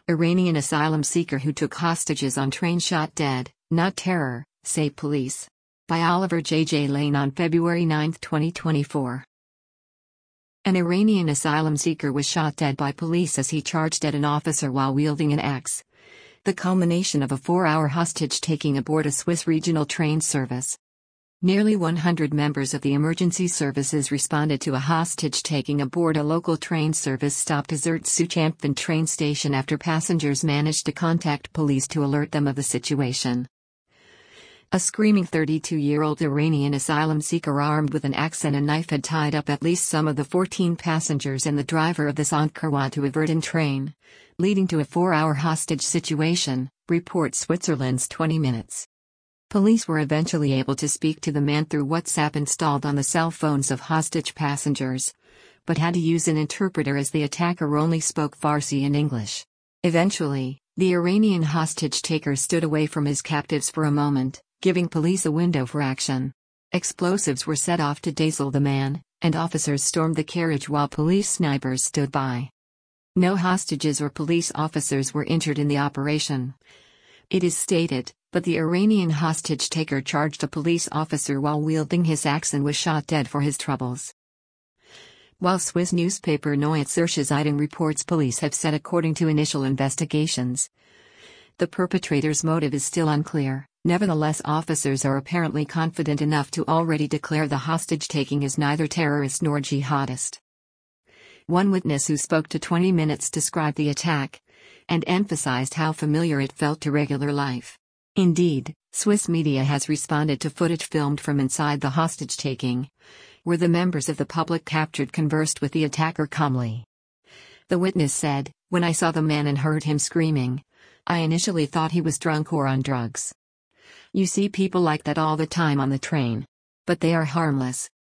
Iranian asylum seeker who took hostages on train shot dead, not terror, say police. By Oliver J. Lane on February 9, 2024. An Iranian asylum seeker was shot dead by police as he charged at an officer while wielding an axe. The culmination of a 4-hour hostage-taking aboard a Swiss regional train service. Nearly 100 members of the emergency services responded to a hostage-taking aboard a local train service stop desert Suchampton train station after passengers managed to contact police to alert them of the situation. A screaming 32-year-old Iranian asylum seeker armed with an axe and a knife had tied up at least some of the 14 passengers and the driver of the Saint-Croix to Verdun train, leading to a 4-hour hostage situation, reports Switzerland's 20 Minutes. Police were eventually able to speak to the man through WhatsApp installed on the cell phones of hostage passengers, but had to use an interpreter as the attacker only spoke Farsi and English. Eventually, the Iranian hostage-taker stood away from his captives for a moment, giving police a window for action. Explosives were set off to dazzle the man, and officers stormed the carriage while police snipers stood by. No hostages or police officers were injured in the operation, it is stated, but the Iranian hostage-taker charged a police officer while wielding his axe and was shot dead for his troubles. While Swiss newspaper Neue Zürcher Zeitung reports police have said according to initial investigations, the perpetrator's motive is still unclear. Nevertheless, officers are apparently confident enough to already declare the hostage-taking is neither terrorist nor jihadist. One witness who spoke to 20 Minutes described the attack and emphasized how familiar it felt to regular life. Indeed, Swiss media has responded to footage filmed from inside the hostage-taking, where the members of the public captured conversed with the attacker calmly. The witness said, "When I saw the man and heard him screaming, I initially thought he was drunk or on drugs. You see people like that all the time on the train. But they are harmless,